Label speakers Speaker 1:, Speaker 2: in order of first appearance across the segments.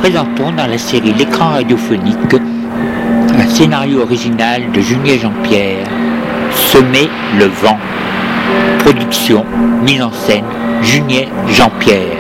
Speaker 1: présentons dans la série L'écran radiophonique un scénario original de Junier Jean-Pierre, Semer le vent. Production, mise en scène, Junier Jean-Pierre.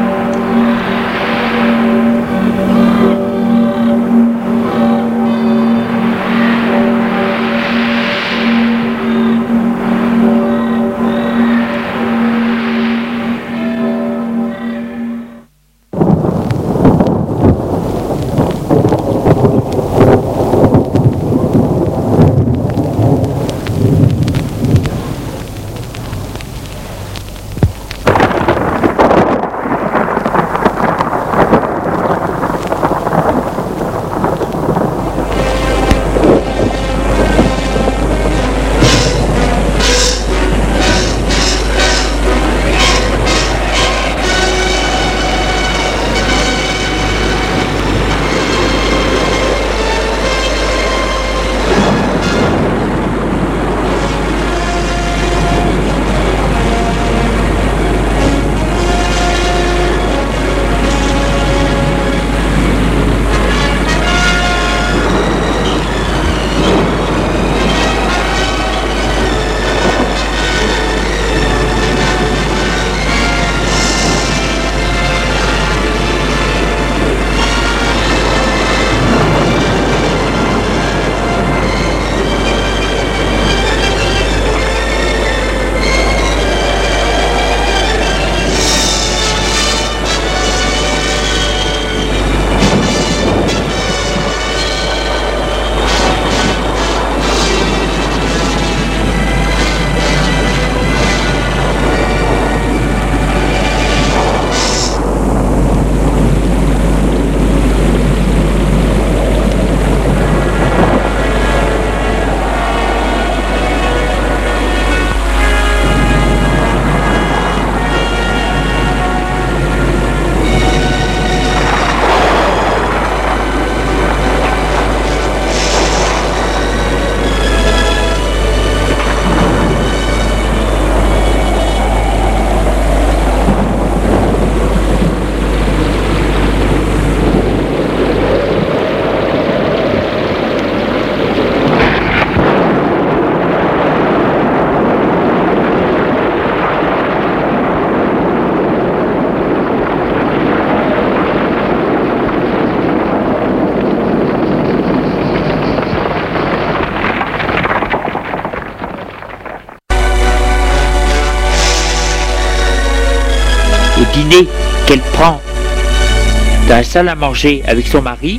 Speaker 1: Dîner qu'elle prend dans la salle à manger avec son mari.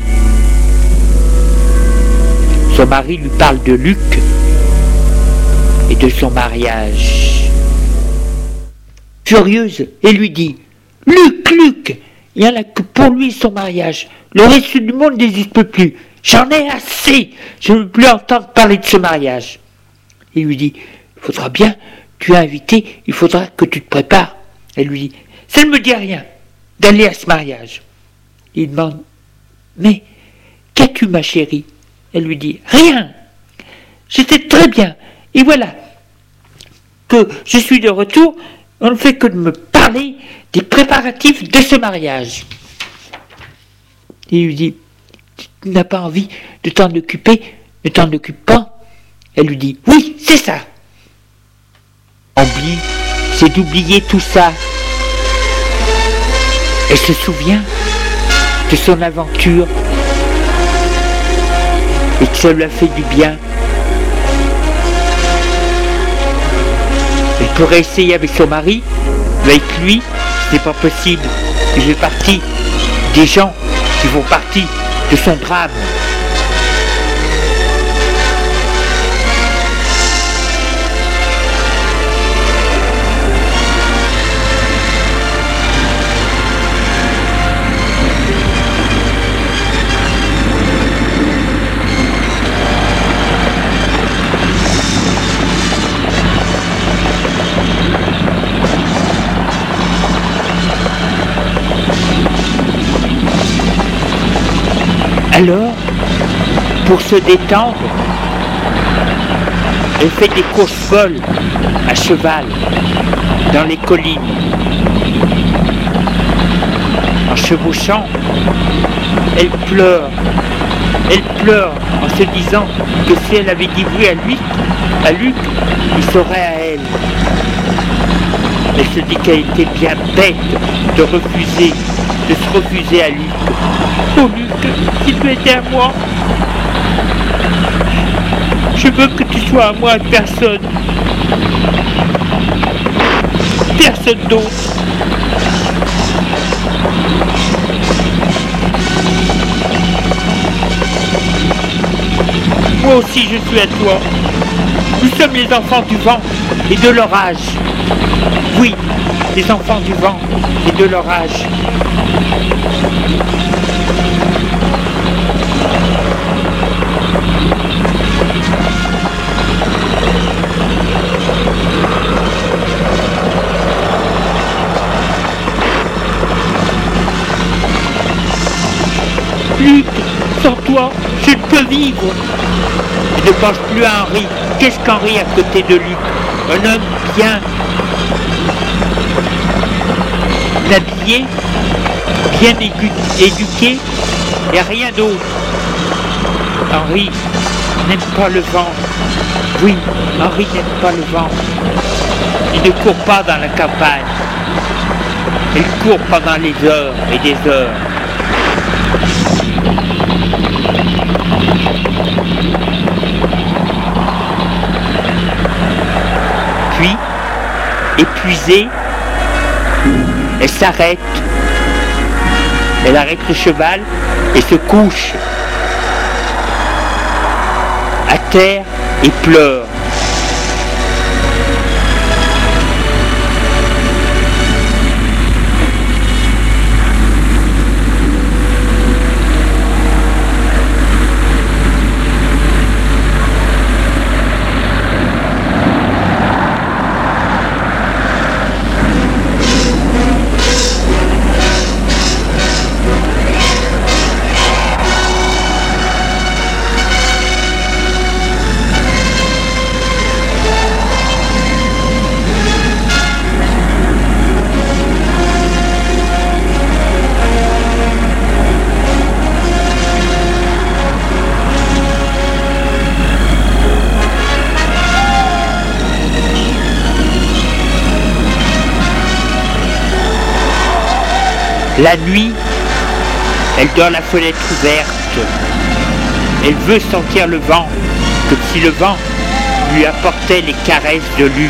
Speaker 1: Son mari lui parle de Luc et de son mariage. Furieuse, elle lui dit « Luc, il n'y en a que pour lui son mariage. Le reste du monde n'existe plus. J'en ai assez. Je ne veux plus entendre parler de ce mariage. » Il lui dit « Il faudra bien, tu es invité, il faudra que tu te prépares. » Elle lui dit « Ça ne me dit rien d'aller à ce mariage. » Il demande « Mais qu'as-tu, ma chérie ?» Elle lui dit « Rien. J'étais très bien. Et voilà que je suis de retour. On ne fait que de me parler des préparatifs de ce mariage. » Il lui dit « Tu n'as pas envie de t'en occuper? Ne t'en occupe pas. » Elle lui dit « Oui, c'est ça. » Oublie, c'est d'oublier tout ça. Elle se souvient de son aventure et que ça lui a fait du bien. Elle pourrait essayer avec son mari, mais avec lui, ce n'est pas possible. Il fait partie des gens qui font partie de son drame. Alors, pour se détendre, elle fait des courses folles à cheval dans les collines. En chevauchant, elle pleure. Elle pleure en se disant que si elle avait dit oui à Luc, il serait à elle. Elle se dit qu'elle était bien bête de se refuser à Luc. Oh Luc, si tu étais à moi, je veux que tu sois à moi et personne. Personne d'autre. Moi aussi je suis à toi. Nous sommes les enfants du vent et de l'orage. Oui, les enfants du vent et de l'orage. Luc, sans toi, je ne peux vivre. Je ne pense plus à Henri. Qu'est-ce qu'Henri à côté de Luc? Un homme bien habillé, bien éduqué, et rien d'autre. Henri n'aime pas le vent. Oui, Henri n'aime pas le vent. Il ne court pas dans la campagne. Il court pendant les heures et des heures. Puis, épuisée, elle s'arrête. Elle arrête le cheval et se couche à terre et pleure. La nuit, elle dort la fenêtre ouverte. Elle veut sentir le vent, comme si le vent lui apportait les caresses de Luc.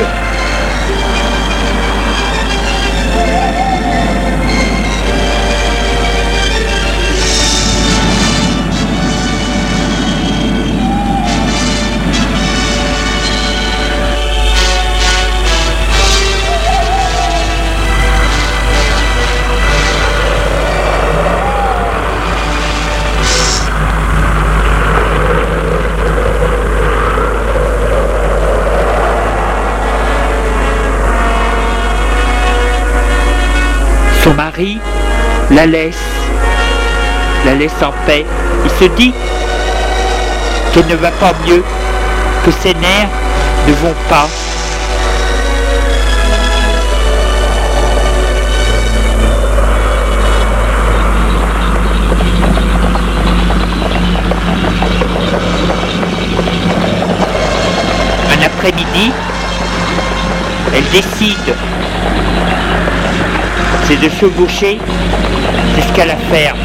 Speaker 1: Son mari la laisse en paix. Il se dit qu'elle ne va pas mieux, que ses nerfs ne vont pas. Un après-midi, elle décide c'est de chevaucher jusqu'à la ferme.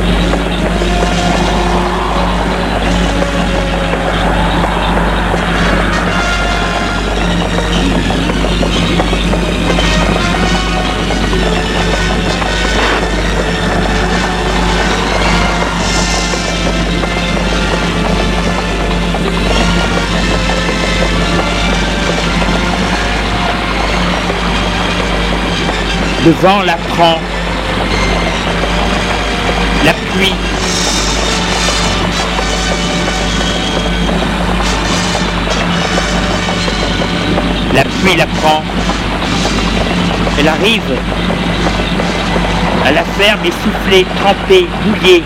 Speaker 1: Le vent la prend, la pluie, la prend. Elle arrive à la ferme essoufflée, trempée, mouillée.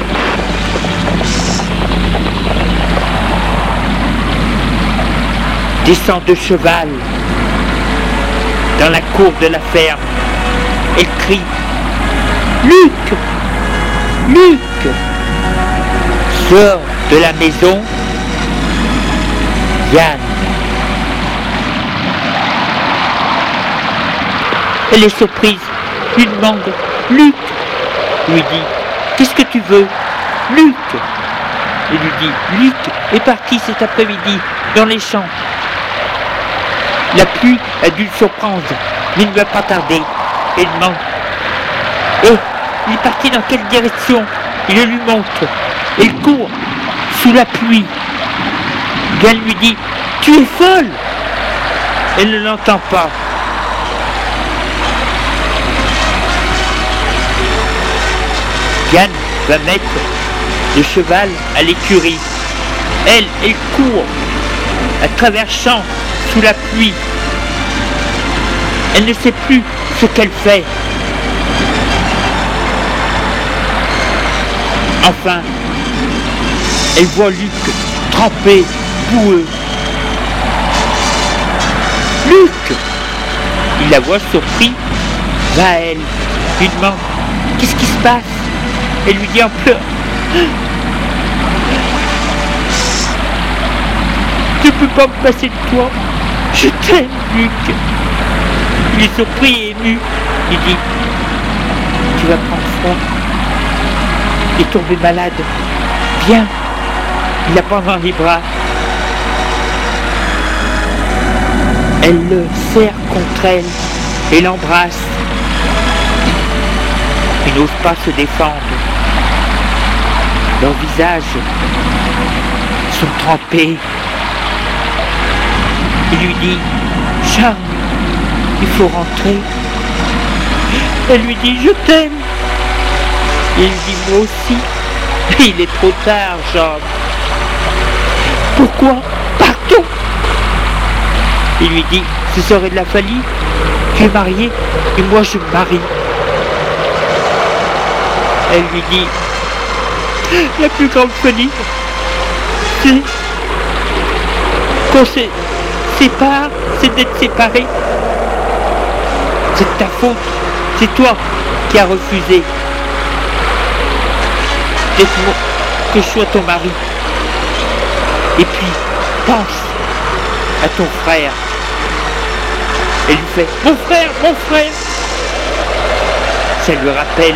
Speaker 1: Descend de cheval dans la cour de la ferme. Elle crie Luc! Luc! Sort de la maison, Yann. Elle est surprise, lui demande, Luc, lui dit, qu'est-ce que tu veux, Luc? Et lui dit, Luc est parti cet après-midi dans les champs. La pluie a dû le surprendre, mais il ne va pas tarder. Et demande, il est parti dans quelle direction? Il le lui montre. Et il court sous la pluie. Yann lui dit, tu es folle! Elle ne l'entend pas. Yann va mettre le cheval à l'écurie. Elle court à travers champs sous la pluie. Elle ne sait plus ce qu'elle fait. Enfin, elle voit Luc trempé, boueux. Luc! Il la voit surpris, va à elle, lui demande, qu'est-ce qui se passe? Elle lui dit en pleurs, je ne peux pas me passer de toi, je t'aime, Luc. Il est surpris et ému. Il dit, tu vas prendre froid et tomber malade. Viens. Il la prend dans les bras. Elle le serre contre elle et l'embrasse. Il n'ose pas se défendre. Leurs visages sont trempés. Il lui dit, Charles, il faut rentrer. Elle lui dit, je t'aime. Il lui dit, moi aussi. Il est trop tard, Charles. Pourquoi? Partons. Il lui dit, ce serait de la folie. Tu es marié et moi je me marie. Elle lui dit, la plus grande folie, c'est qu'on se sépare, c'est d'être séparés. C'est de ta faute, c'est toi qui as refusé que je sois ton mari. Et puis, pense à ton frère. Elle lui fait, mon frère, mon frère. Ça lui rappelle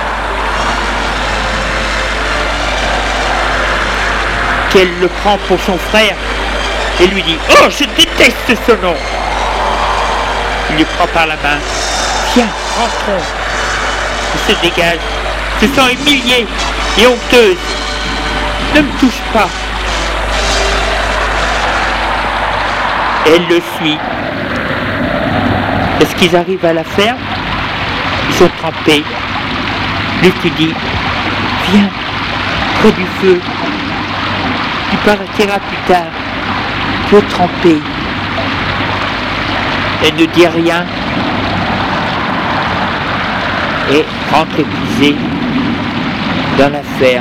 Speaker 1: qu'elle le prend pour son frère et lui dit, oh, je déteste ce nom. Il lui prend par la main, viens, rentrons. Il se dégage, se sent humiliée et honteuse. Ne me touche pas. Elle le suit. Est-ce qu'ils arrivent à la ferme? Ils sont trempés. Luc lui dit, viens, près du feu. Tu partiras plus tard. Tu es trempé. Elle ne dit rien et rentre épuisée dans la ferme.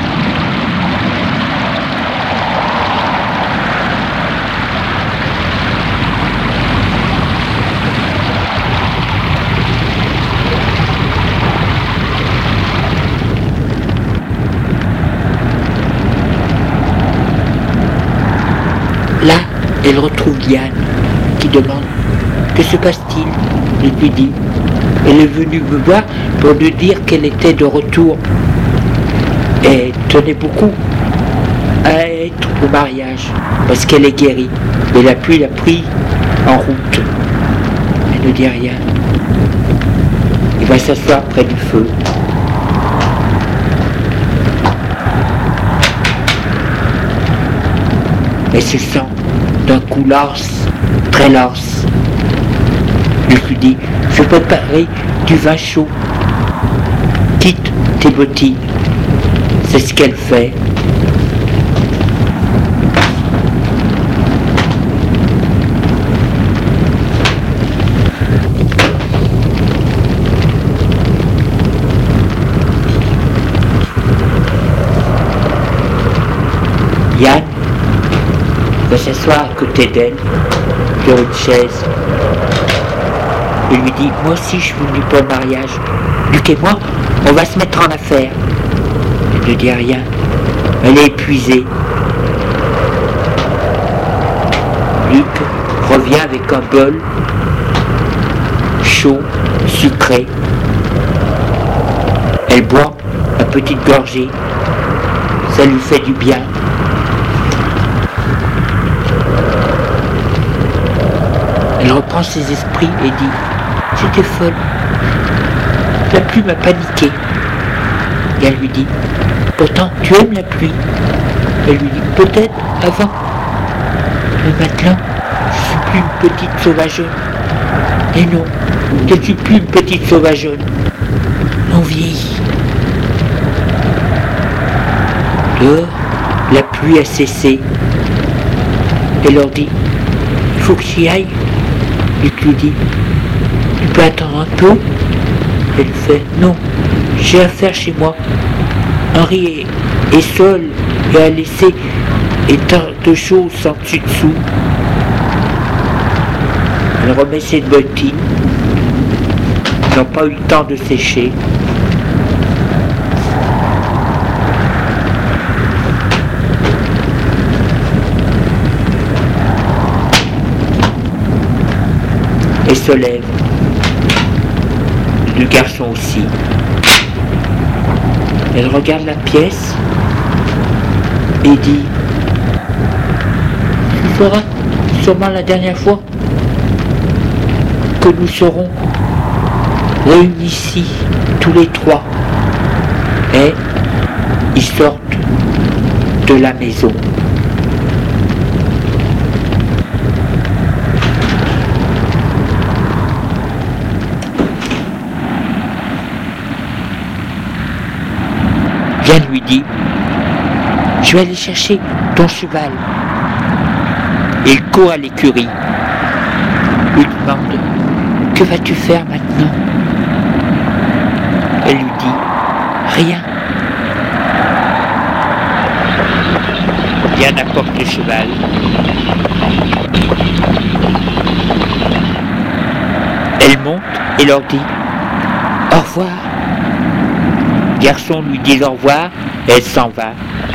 Speaker 1: Là, elle retrouve Yann, qui demande « Que se passe-t-il » Il lui dit « Elle est venue me voir pour lui dire qu'elle était de retour. Et tenait beaucoup à être au mariage, parce qu'elle est guérie. Mais la pluie l'a pris en route. » Elle ne dit rien. Il va s'asseoir près du feu. Elle se sent d'un coup lasse, très lasse. Il lui dit, je peux préparer du vin chaud. Quitte tes bottines. C'est ce qu'elle fait. Yann va s'asseoir à côté d'elle, sur une chaise. Il lui dit, moi aussi je suis venu pour le mariage. Luc et moi, On va se mettre en affaire. Elle ne dit rien. Elle est épuisée. Luc revient avec un bol chaud, sucré. Elle boit à petite gorgée. Ça lui fait du bien. Elle reprend ses esprits et dit « J'étais folle. La pluie m'a paniqué. » Et elle lui dit « Pourtant, tu aimes la pluie. » Elle lui dit « Peut-être avant. Mais maintenant, je suis plus une petite sauvageonne. » Et non, je ne suis plus une petite sauvageonne. On vieillit. Dehors, la pluie a cessé. Elle leur dit « Il faut que j'y aille. » Luc lui dit « Tu peux attendre un peu ?» Elle fait « Non, j'ai affaire chez moi. Henri est seul et a laissé étant de choses sans dessus-dessous. » Elle remet ses bottines. Ils n'ont pas eu le temps de sécher. Et se lève. Le garçon aussi. Elle regarde la pièce et dit « Ce sera sûrement la dernière fois que nous serons réunis ici, tous les trois. » Et ils sortent de la maison. Yann lui dit « Je vais aller chercher ton cheval. » Et il court à l'écurie. Il lui demande « Que vas-tu faire maintenant ?» Elle lui dit « Rien. » Yann apporte le cheval. Elle monte et leur dit « Au revoir. » Le garçon lui dit au revoir et elle s'en va.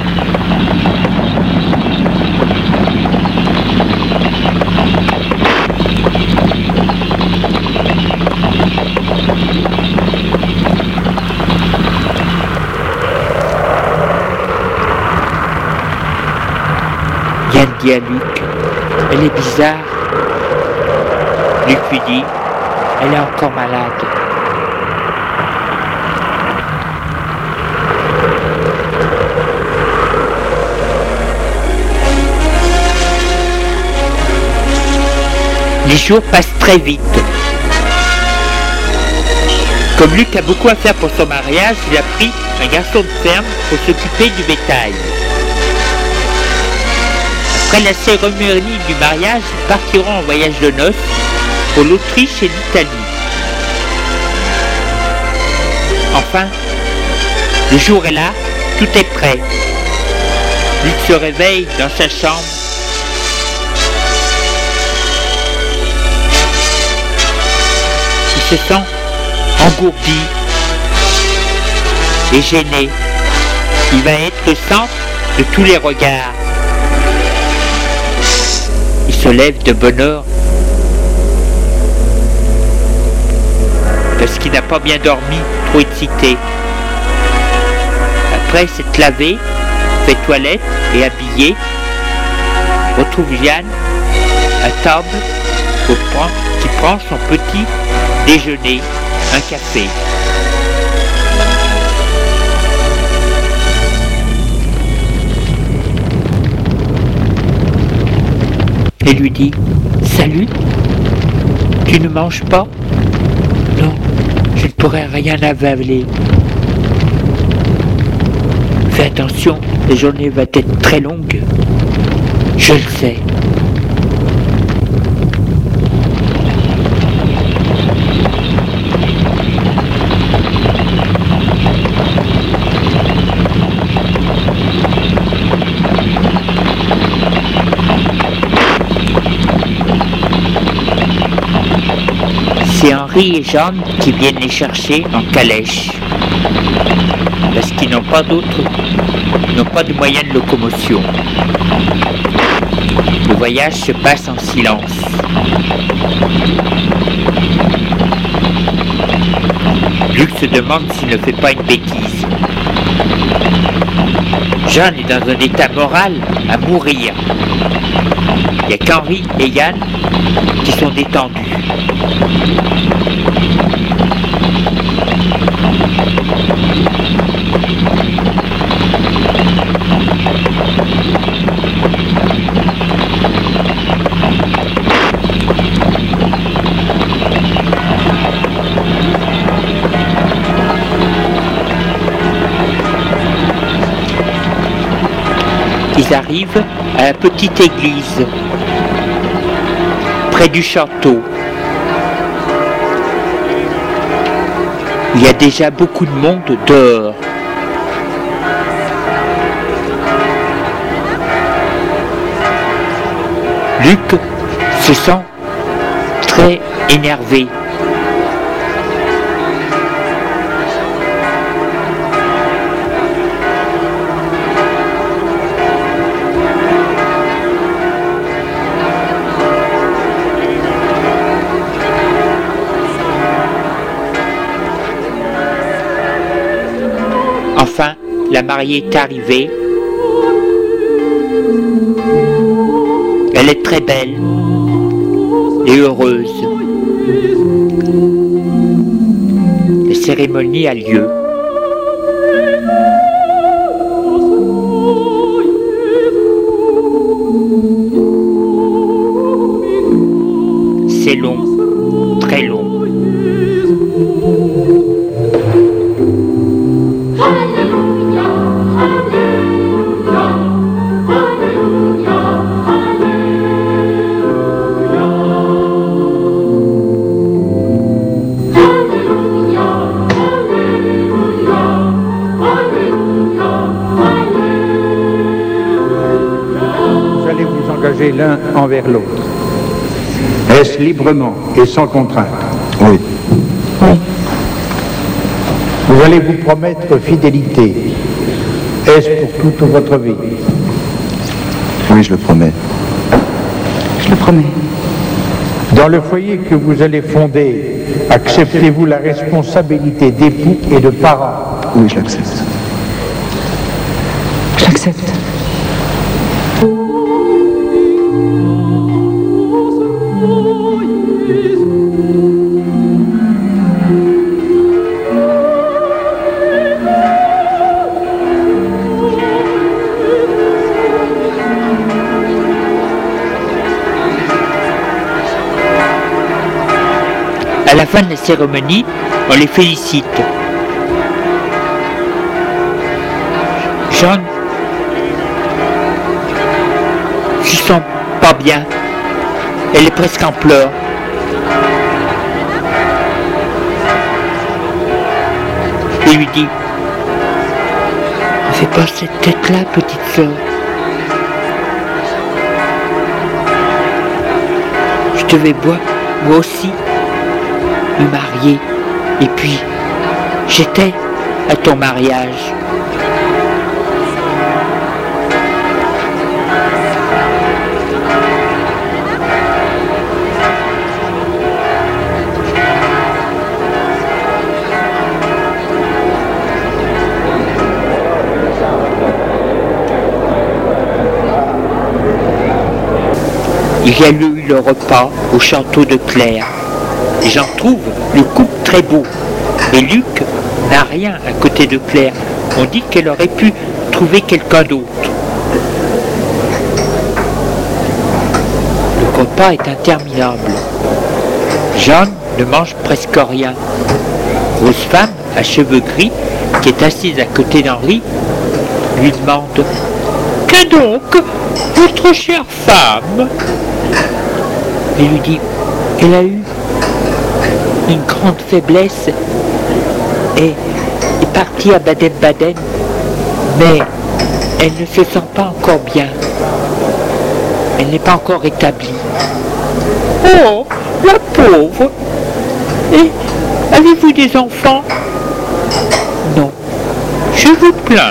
Speaker 1: Yann dit à Luc, elle est bizarre. Luc lui dit, elle est encore malade. Les jours passent très vite. Comme Luc a beaucoup à faire pour son mariage, il a pris un garçon de ferme pour s'occuper du bétail. Après la cérémonie du mariage, ils partiront en voyage de noces pour l'Autriche et l'Italie. Enfin, le jour est là, tout est prêt. Luc se réveille dans sa chambre. Il se sent engourdi et gêné. Il va être le centre de tous les regards. Il se lève de bonne heure parce qu'il n'a pas bien dormi, trop excité. Après s'être lavé, fait toilette et habillé, retrouve Yann à table qui prend son petit déjeuner, un café. Et lui dit « Salut, tu ne manges pas ?»« Non, je ne pourrai rien avaler. »« Fais attention, la journée va être très longue. »« Je le sais. » C'est Henri et Jeanne qui viennent les chercher en calèche. parce qu'ils n'ont pas de moyens de locomotion. Le voyage se passe en silence. Luc se demande s'il ne fait pas une bêtise. John est dans un état moral à mourir. Il n'y a qu'Henri et Yann qui sont détendus. Ils arrivent à la petite église, près du château. Il y a déjà beaucoup de monde dehors. Luc se sent très énervé. Enfin, la mariée est arrivée. Elle est très belle et heureuse. La cérémonie a lieu. C'est long, très long.
Speaker 2: L'un envers l'autre. Est-ce librement et sans contrainte?
Speaker 3: Oui.
Speaker 2: Oui. Vous allez vous promettre fidélité. Est-ce pour toute votre vie?
Speaker 3: Oui, je le promets.
Speaker 4: Je le promets.
Speaker 2: Dans le foyer que vous allez fonder, acceptez-vous la responsabilité d'époux et de parents?
Speaker 3: Oui, je l'accepte.
Speaker 4: J'accepte.
Speaker 1: À la fin de la cérémonie, on les félicite. John se sent pas bien. Elle est presque en pleurs. Il lui dit: ne fais pas cette tête-là, petite sœur. Je devais moi aussi me marier. Et puis, j'étais à ton mariage. Il y a eu le repas au château de Claire. Les gens trouvent le couple très beau. Mais Luc n'a rien à côté de Claire. On dit qu'elle aurait pu trouver quelqu'un d'autre. Le repas est interminable. Jeanne ne mange presque rien. Grosse femme à cheveux gris, qui est assise à côté d'Henri, lui demande: que donc, votre chère femme? Il lui dit: elle a eu une grande faiblesse et est partie à Baden-Baden, mais elle ne se sent pas encore bien. Elle n'est pas encore établie. Oh, la pauvre! Et avez-vous des enfants? cheveux pleins.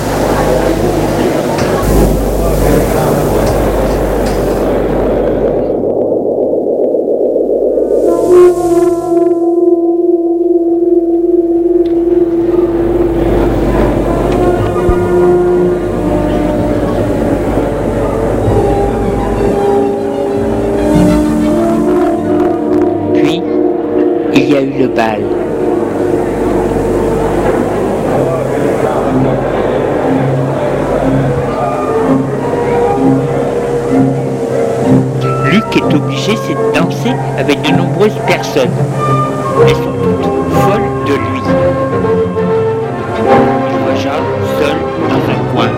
Speaker 1: Puis, il y a eu le bal. Luc est obligé de danser avec de nombreuses personnes. Elles sont toutes folles de lui. Il voit Jean seul dans un coin.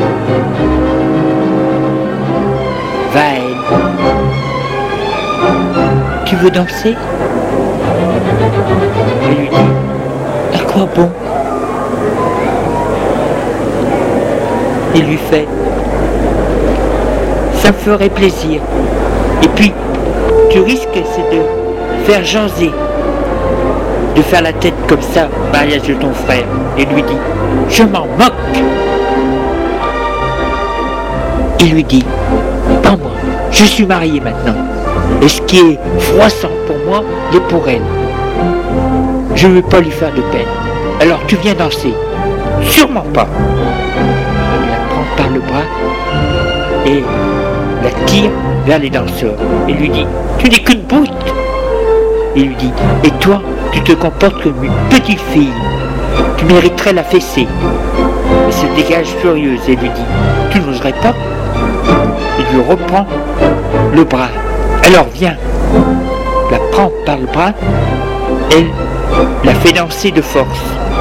Speaker 1: Va à elle. Tu veux danser? Elle lui dit, à quoi bon? Il lui fait, ça me ferait plaisir. Et puis, tu risques, c'est de faire jaser, de faire la tête comme ça au mariage de ton frère. Et lui dit, je m'en moque. Il lui dit, pas moi, je suis marié maintenant. Et ce qui est froissant pour moi, l'est pour elle. Je ne veux pas lui faire de peine. Alors tu viens danser. Sûrement pas. Il la prend par le bras et la tire vers les danseurs et lui dit, tu n'es qu'une brute. Il lui dit, et toi, tu te comportes comme une petite fille. Tu mériterais la fessée. Elle se dégage furieuse et lui dit, tu n'oserais pas? Il lui reprend le bras. Alors viens. La prend par le bras. Elle la fait danser de force.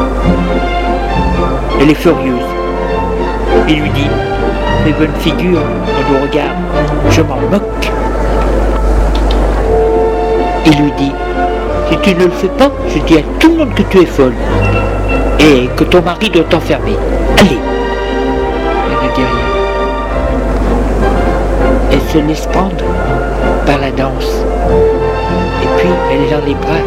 Speaker 1: Elle est furieuse. Il lui dit, fais bonne figure, on nous regarde, je m'en moque. Il lui dit, si tu ne le fais pas, je dis à tout le monde que tu es folle et que ton mari doit t'enfermer. Allez. Elle ne dit rien. Elle se laisse prendre par la danse. Et puis elle est dans les bras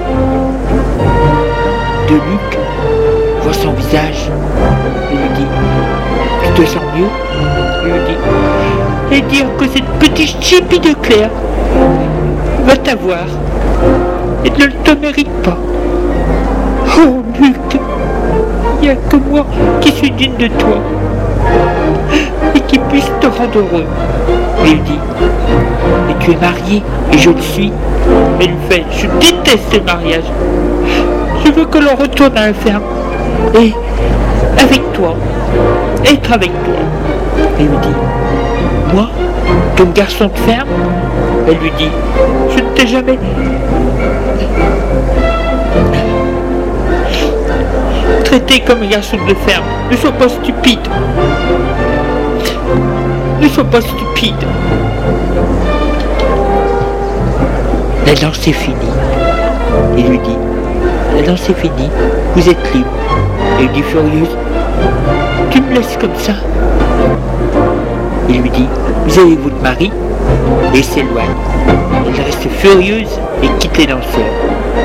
Speaker 1: de Luc, voit son visage et lui dit, tu te sens mieux? Il lui dit, et dire que cette petite chipie de Claire va t'avoir et ne te mérite pas. Oh Luc, il n'y a que moi qui suis digne de toi et qui puisse te rendre heureux. Il dit, mais tu es marié et je le suis. Elle lui fait, je déteste le mariage. Je veux que l'on retourne à la ferme et avec toi, être avec toi. Elle lui dit, moi, comme garçon de ferme? Elle lui dit, je ne t'ai jamais traité comme un garçon de ferme. Ne sois pas stupide. Ne sois pas stupide. La danse est finie. Il lui dit, la danse est finie, vous êtes libre. Elle lui dit furieuse, tu me laisses comme ça? Il lui dit, vous avez votre mari? Et s'éloigne. Elle reste furieuse et quitte les danseurs.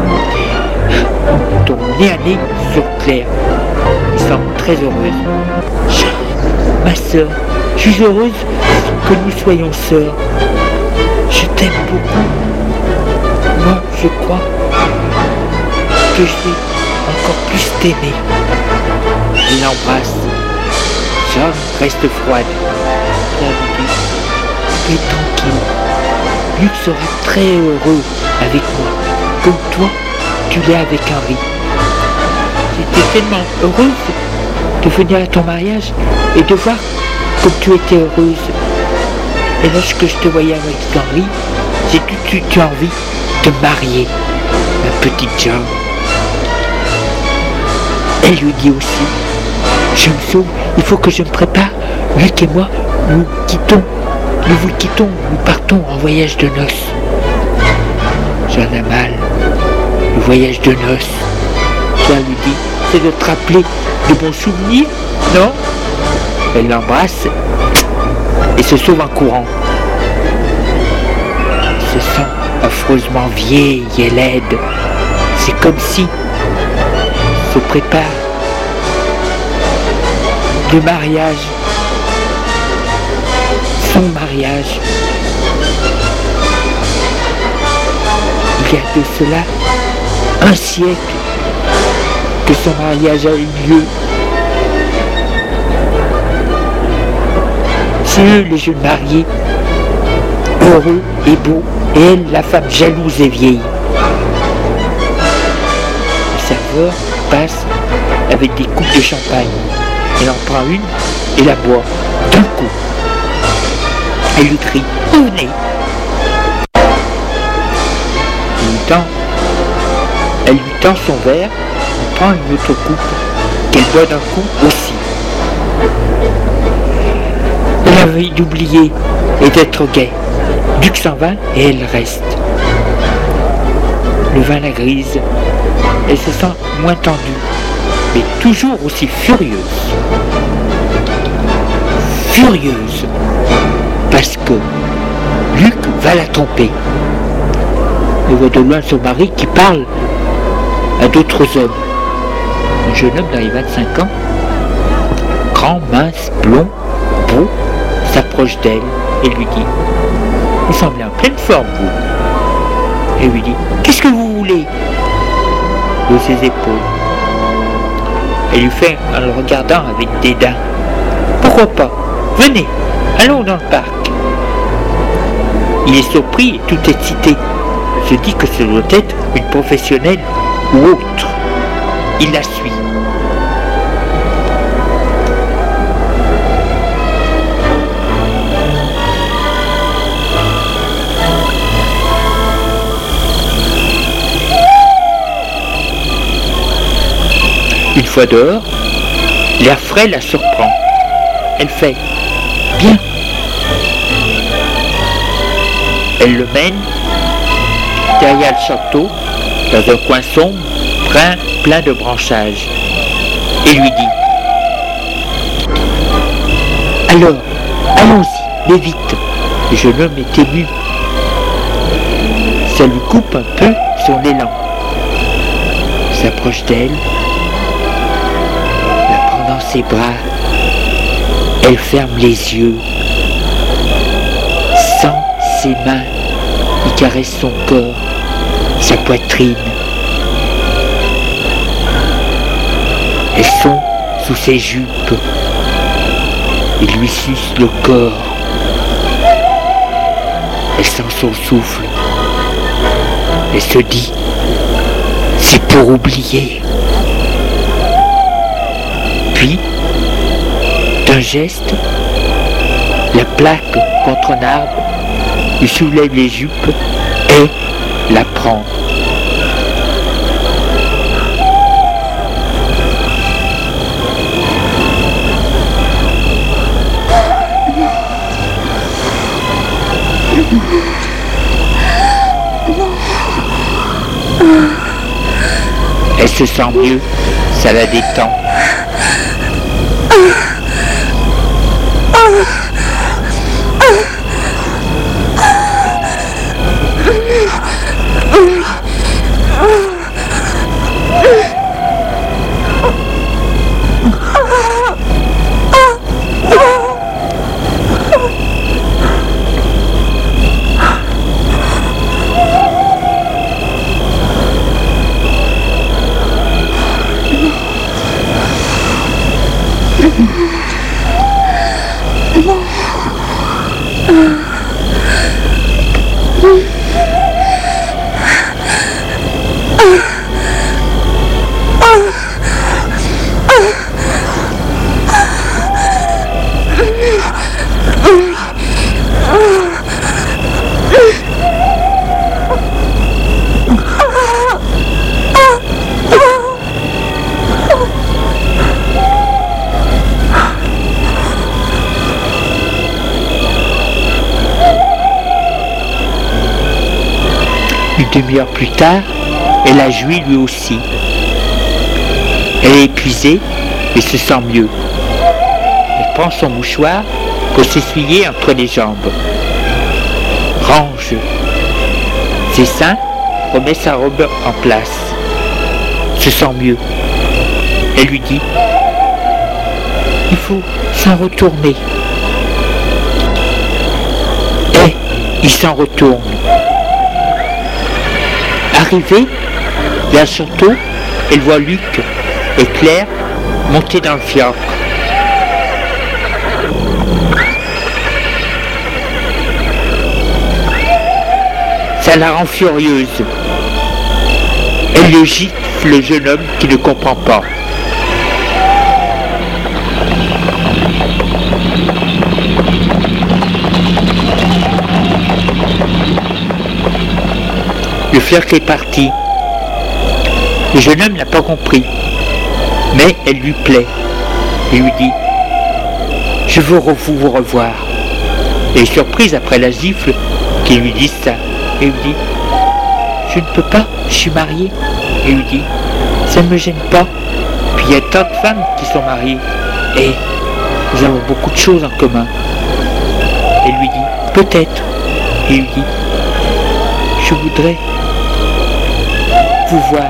Speaker 1: Tombe nez à nez sur Claire. Il semble très heureuse. Ma sœur, je suis heureuse que nous soyons sœurs. Je t'aime beaucoup. Moi, je crois que je vais encore plus t'aimer. Il l'embrasse. Jeanne reste froide. Claire lui dit, sois tranquille. Luc sera très heureux avec moi, comme toi, tu l'es avec Henri. J'étais tellement heureuse de venir à ton mariage et de voir comme tu étais heureuse. Et lorsque je te voyais avec Henri, j'ai tout de suite eu envie de marier ma petite Jeanne. Elle lui dit aussi, je me sauve, il faut que je me prépare. Luc et moi, nous vous quittons, nous partons en voyage de noces. J'en ai mal, le voyage de noces. Claire lui dit, c'est de te rappeler de bons souvenirs, non? Elle l'embrasse et se sauve en courant. Elle se sent affreusement vieille et laide. C'est comme si se prépare de mariage, son mariage. Il y a de cela un siècle que son mariage a eu lieu. C'est eux les jeunes mariés, heureux et beaux, et elle, la femme jalouse et vieille. Le serveur passe avec des coupes de champagne. Elle en prend une et la boit d'un coup. Elle lui crie « Revenez !» Elle lui tend son verre, elle prend une autre coupe qu'elle boit d'un coup aussi. Elle a envie d'oublier et d'être gaie. Luc s'en va et elle reste. Le vin la grise. Elle se sent moins tendue, mais toujours aussi furieuse. Furieuse, parce que Luc va la tromper. Elle voit de loin son mari qui parle à d'autres hommes. Un jeune homme dans les 25 ans, grand, mince, blond, beau, s'approche d'elle et lui dit « Vous semblez en pleine forme, vous. » Elle lui dit « Qu'est-ce que vous voulez ?» De ses épaules. Elle lui fait en le regardant avec dédain « Pourquoi pas? Venez, allons dans le parc. » Il est surpris et tout excité. Se dit que ce doit être une professionnelle ou autre. Il la suit. Une fois dehors, l'air frais la surprend. Elle fait « Bien ». Elle le mène derrière le château, dans un coin sombre, plein de branchages, et lui dit « Alors, allons-y, mais vite !» Le jeune homme est ému. Ça lui coupe un peu son élan. Il s'approche d'elle, la prend dans ses bras. Elle ferme les yeux, sent ses mains, il caresse son corps, sa poitrine. Elles sont sous ses jupes. Il lui suce le corps. Elle sent son souffle. Elle se dit, c'est pour oublier. Puis, d'un geste, la plaque contre un arbre, lui soulève les jupes et la prend. Elle se sent mieux, ça la détend. Une demi-heure plus tard, elle a joui lui aussi. Elle est épuisée, mais se sent mieux. Elle prend son mouchoir pour s'essuyer entre les jambes. Range ses seins, remet sa robe en place. Se sent mieux. Elle lui dit Il faut s'en retourner. Et il s'en retourne. Arrivé, là surtout, elle voit Luc et Claire monter dans le fiacre. Ça la rend furieuse. Elle le gifle, le jeune homme qui ne comprend pas. Le fiacre est parti. Le jeune homme n'a pas compris, mais elle lui plaît. Il lui dit « Je veux vous revoir ». Elle est surprise après la gifle qu'il lui dise ça. Et il lui dit « Je ne peux pas, je suis mariée ». Et il lui dit « Ça ne me gêne pas. Puis il y a tant de femmes qui sont mariées. Et nous avons beaucoup de choses en commun. » Elle lui dit « Peut-être ». Et il lui dit « Je voudrais vous voir.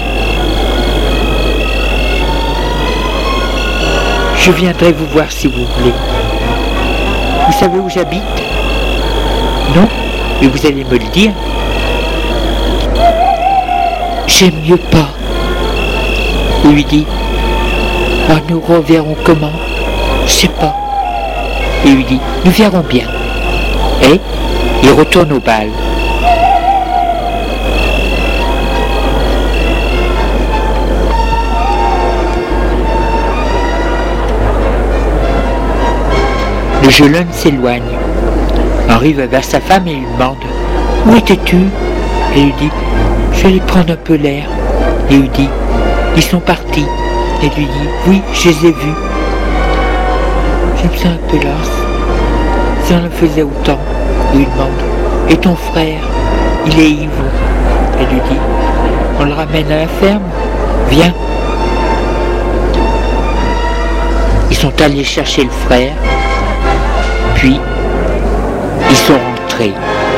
Speaker 1: Je viendrai vous voir si vous voulez. Vous savez où j'habite? Non? Mais vous allez me le dire. J'aime mieux pas. Il lui dit, oh, nous reverrons comment? Je sais pas. Il lui dit, nous verrons bien. Et il retourne au bal. Le jeune homme s'éloigne. Henri va vers sa femme et lui demande « Où étais-tu » Elle lui dit « Je vais aller prendre un peu l'air. » Il lui dit « Ils sont partis. » Elle lui dit « Oui, je les ai vus. Je me sens un peu lasse. Si on le faisait autant. » Il lui demande « Et ton frère? Il est ivre. » Elle lui dit « On le ramène à la ferme. Viens. » Ils sont allés chercher le frère. Puis, ils sont rentrés.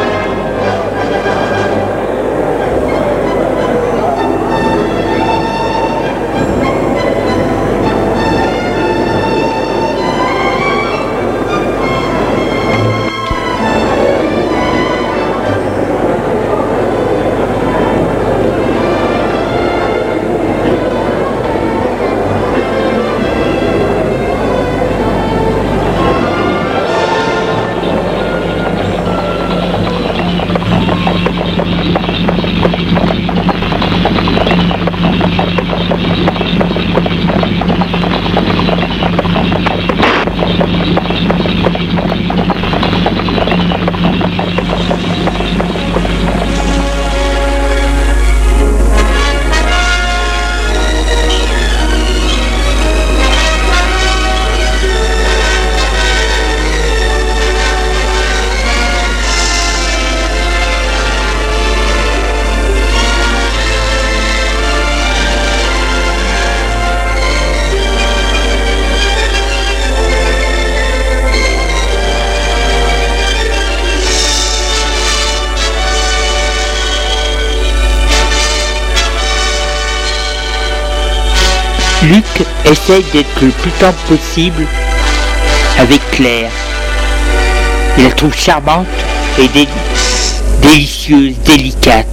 Speaker 1: Luc essaye d'être le plus tendre possible avec Claire. Il la trouve charmante et délicieuse, délicate.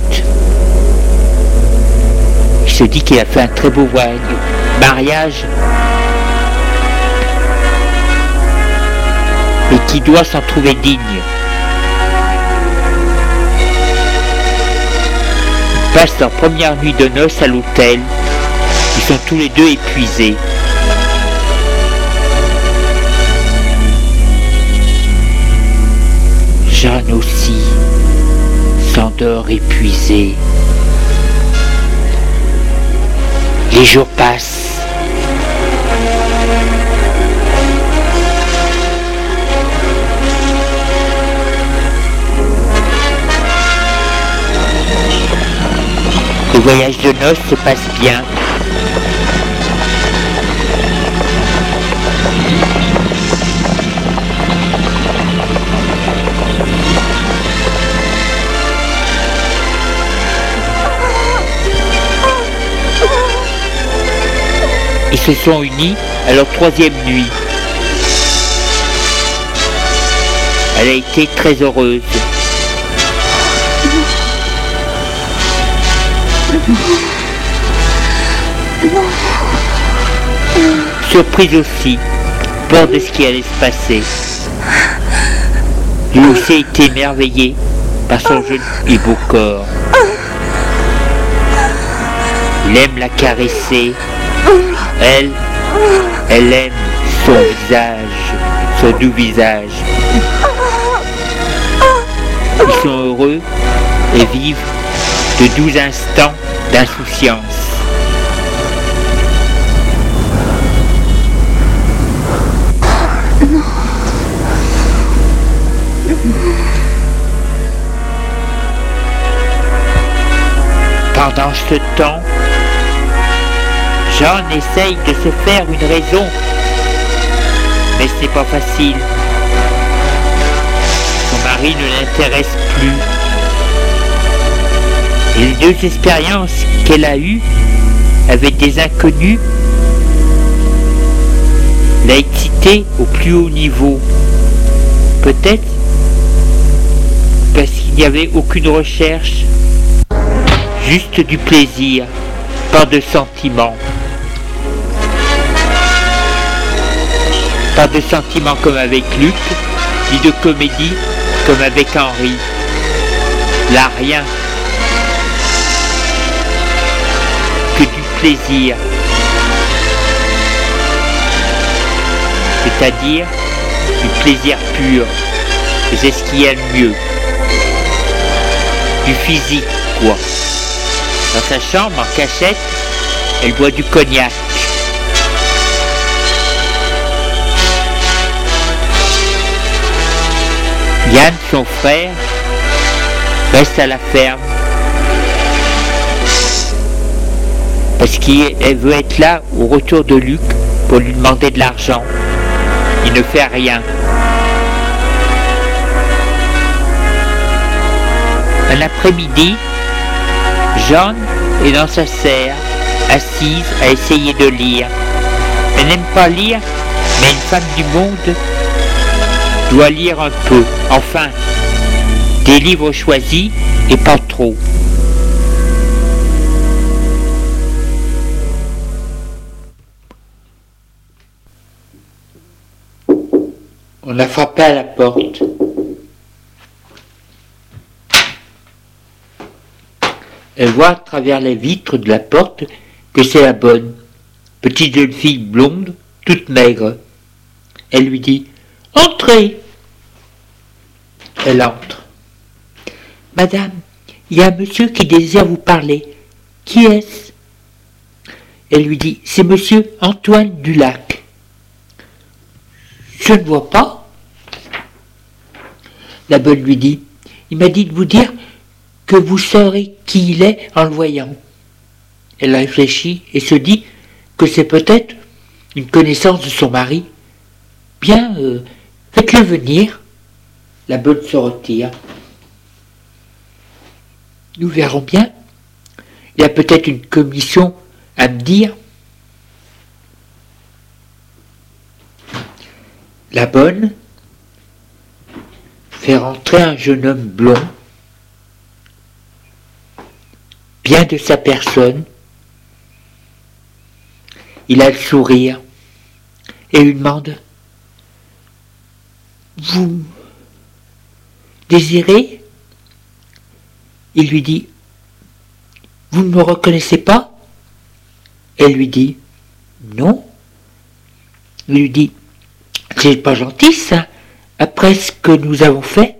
Speaker 1: Il se dit qu'il a fait un très beau mariage et qu'il doit s'en trouver digne. Ils passent leur première nuit de noces à l'hôtel. Ils sont tous les deux épuisés. Jeanne aussi s'endort épuisée. Les jours passent. Le voyage de noces se passe bien. Ils se sont unis Alors, 3e nuit. Elle a été très heureuse. Surprise aussi, peur de ce qui allait se passer. Lui aussi a été émerveillé par son jeune et beau corps. Il aime la caresser. Elle aime son visage, son doux visage. Ils sont heureux et vivent de doux instants d'insouciance. Pendant ce temps, Jean essaye de se faire une raison, mais ce n'est pas facile. Son mari ne l'intéresse plus. Et les deux expériences qu'elle a eues avec des inconnus l'a excitée au plus haut niveau. Peut-être parce qu'il n'y avait aucune recherche, juste du plaisir, pas de sentiment. Pas de sentiment comme avec Luc, ni de comédie comme avec Henri. Là, rien. Que du plaisir. C'est-à-dire du plaisir pur. C'est ce qu'il y a de mieux. Du physique, quoi. Dans sa chambre, en cachette, elle boit du cognac. Yann, son frère, reste à la ferme. Parce qu'elle veut être là au retour de Luc pour lui demander de l'argent. Il ne fait rien. Un après-midi, Jeanne est dans sa serre, assise à essayer de lire. Elle n'aime pas lire, mais une femme du monde doit lire un peu, enfin, des livres choisis et pas trop. On a frappé à la porte. Elle voit à travers les vitres de la porte que c'est la bonne, petite jeune fille blonde, toute maigre. Elle lui dit « Entrez !» Elle entre. « Madame, il y a un monsieur qui désire vous parler. Qui est-ce » Elle lui dit « C'est monsieur Antoine Dulac. » « Je ne vois pas. » La bonne lui dit « Il m'a dit de vous dire que vous saurez qui il est en le voyant. » Elle réfléchit et se dit que c'est peut-être une connaissance de son mari. « Bien, faites-le venir. » La bonne se retire. « Nous verrons bien. Il y a peut-être une commission à me dire. » La bonne fait rentrer un jeune homme blond, bien de sa personne. Il a le sourire et lui demande « Vous désirez ?» Il lui dit « Vous ne me reconnaissez pas ?» Elle lui dit « Non. » Il lui dit « C'est pas gentil ça, après ce que nous avons fait.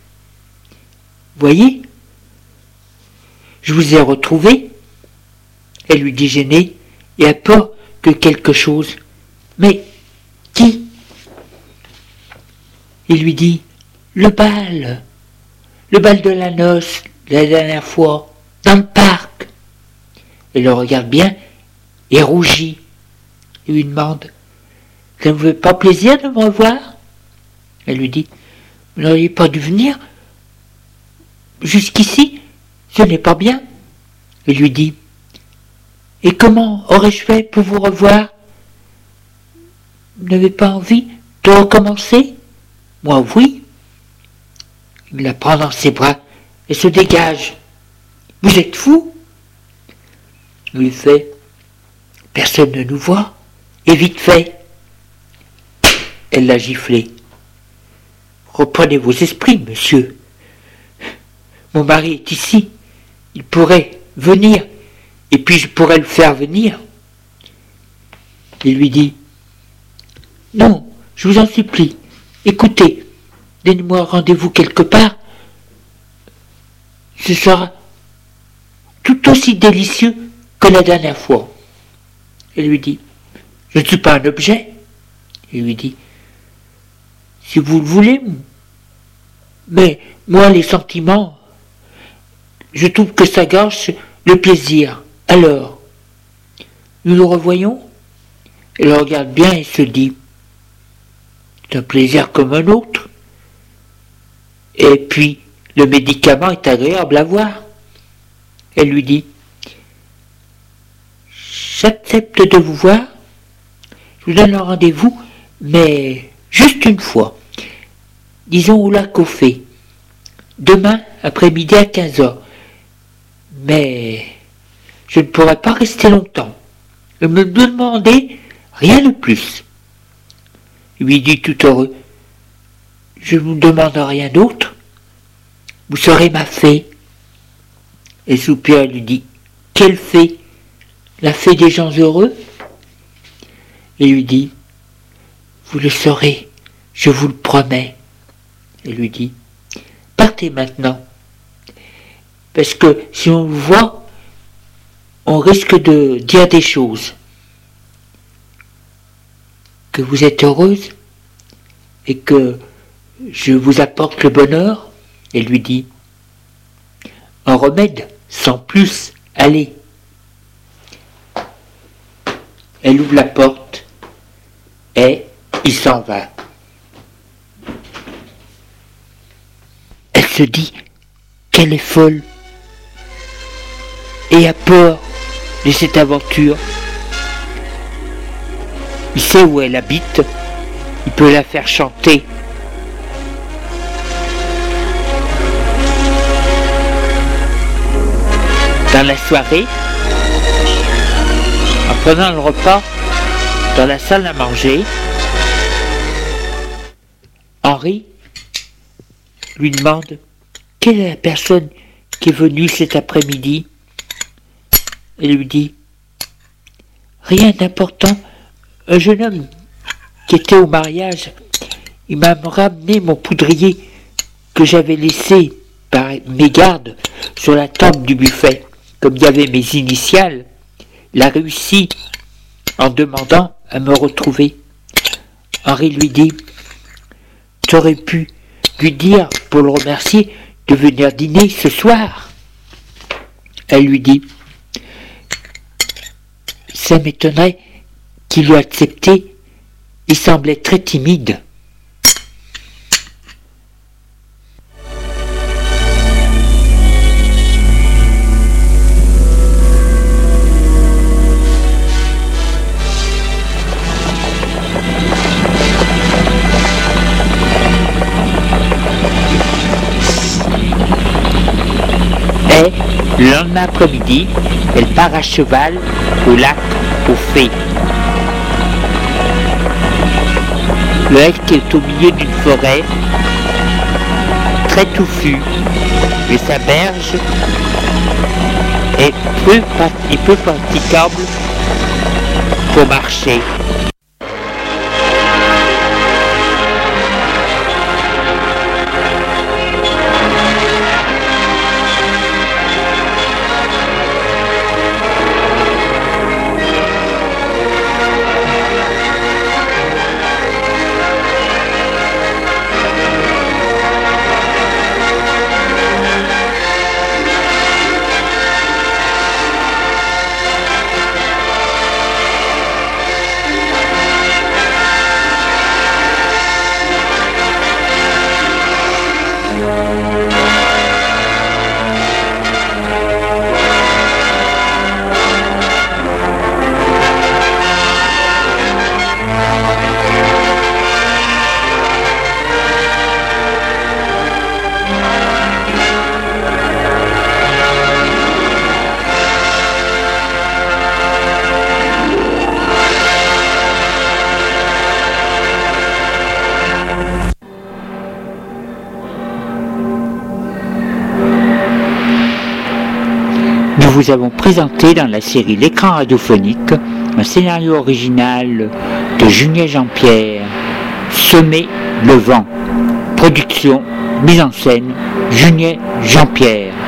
Speaker 1: Voyez, je vous ai retrouvé. » Elle lui dit gênée et a peur que quelque chose. « Mais qui ?» Il lui dit « Le bal de la noce, la dernière fois, dans le parc. » Elle le regarde bien et rougit. Il lui demande « Ça ne vous fait pas plaisir de me revoir ?» Elle lui dit « Vous n'auriez pas dû venir jusqu'ici, ce n'est pas bien. » Il lui dit « Et comment aurais-je fait pour vous revoir ? Vous n'avez pas envie de recommencer? Moi, oui. Il la prend dans ses bras et se dégage. Vous êtes fou? Il lui fait, personne ne nous voit, et vite fait. Elle l'a giflé. Reprenez vos esprits, monsieur. Mon mari est ici. Il pourrait venir, et puis je pourrais le faire venir. Il lui dit, non, je vous en supplie, écoutez, donnez-moi un rendez-vous quelque part. Ce sera tout aussi délicieux que la dernière fois. Elle lui dit, je ne suis pas un objet. Il lui dit, si vous le voulez, mais moi les sentiments, je trouve que ça gâche le plaisir. Alors, nous le revoyons? Elle le regarde bien et se dit, c'est un plaisir comme un autre. Et puis, le médicament est agréable à voir. Elle lui dit, j'accepte de vous voir, je vous donne un rendez-vous, mais juste une fois. Disons au lac aux Fées, demain après-midi à 15h. Mais je ne pourrai pas rester longtemps. Ne me demandez rien de plus. Lui dit tout heureux, je ne vous demande rien d'autre. Vous serez ma fée. Et soupir lui dit, quelle fée? La fée des gens heureux? Et lui dit, vous le saurez, je vous le promets. Et lui dit, partez maintenant. Parce que si on vous voit, on risque de dire des choses. Que vous êtes heureuse et que je vous apporte le bonheur. Et lui dit, un remède sans plus, allez. Elle ouvre la porte et il s'en va. Elle se dit qu'elle est folle et a peur de cette aventure. Il sait où elle habite, il peut la faire chanter. Dans la soirée, en prenant le repas dans la salle à manger, Henri lui demande quelle est la personne qui est venue cet après-midi. Elle lui dit rien d'important, un jeune homme qui était au mariage, il m'a ramené mon poudrier que j'avais laissé par mégarde sur la table du buffet. Comme il y avait mes initiales, il a réussi en demandant à me retrouver. Henri lui dit, tu aurais pu lui dire, pour le remercier, de venir dîner ce soir. Elle lui dit, ça m'étonnerait qu'il ait accepté, il semblait très timide. Le lendemain après-midi, elle part à cheval au lac aux Fées. Le lac est au milieu d'une forêt très touffue et sa berge est peu praticable pour marcher. nous vous avons présenté dans la série L'écran radiophonique un scénario original de Juniet Jean-Pierre, Semer le vent. Production, mise en scène, Juniet Jean-Pierre.